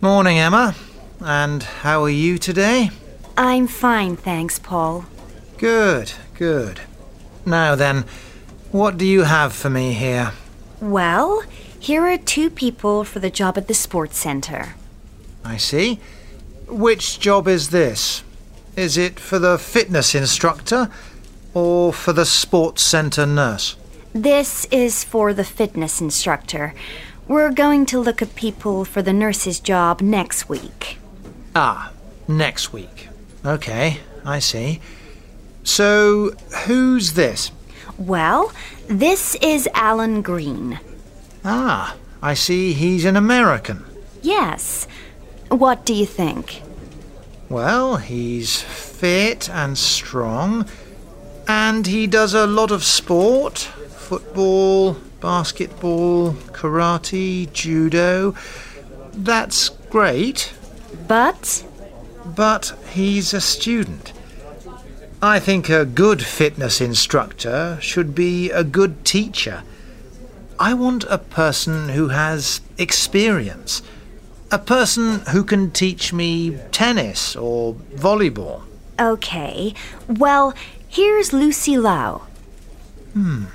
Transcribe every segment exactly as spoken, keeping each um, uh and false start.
Morning, Emma. And how are you today? I'm fine, thanks, Paul. Good, good. Now then, what do you have for me here? Well, here are two people for the job at the sports centre. I see. Which job is this? Is it for the fitness instructor or for the sports centre nurse? This is for the fitness instructor. We're going to look at people for the nurse's job next week. Ah, next week. Okay, I see. So, who's this? Well, this is Alan Green. Ah, I see he's an American. Yes. What do you think? Well, he's fit and strong, and he does a lot of sport. Football, basketball, karate, judo. That's great. But? But he's a student. I think a good fitness instructor should be a good teacher. I want a person who has experience. A person who can teach me tennis or volleyball. Okay. Well, here's Lucy Lau. Hmm.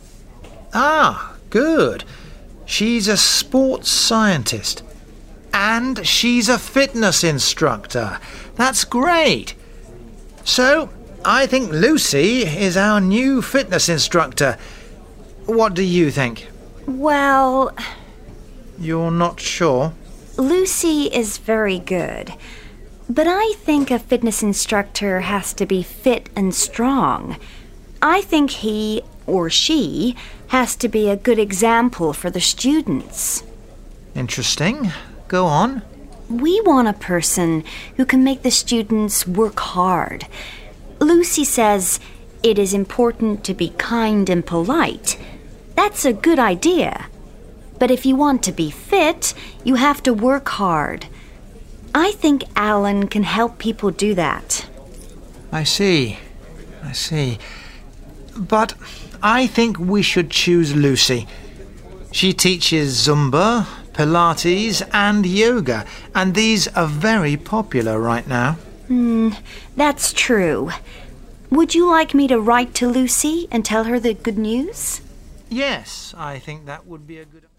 Ah, good. She's a sports scientist. And she's a fitness instructor. That's great. So, I think Lucy is our new fitness instructor. What do you think? Well, You're not sure? Lucy is very good. But I think a fitness instructor has to be fit and strong. I think he or she has to be a good example for the students. Interesting. Go on. We want a person who can make the students work hard. Lucy says it is important to be kind and polite. That's a good idea. But if you want to be fit, you have to work hard. I think Alan can help people do that. I see. I see. But I think we should choose Lucy. She teaches Zumba, Pilates and yoga, and these are very popular right now. Hmm, that's true. Would you like me to write to Lucy and tell her the good news? Yes, I think that would be a good...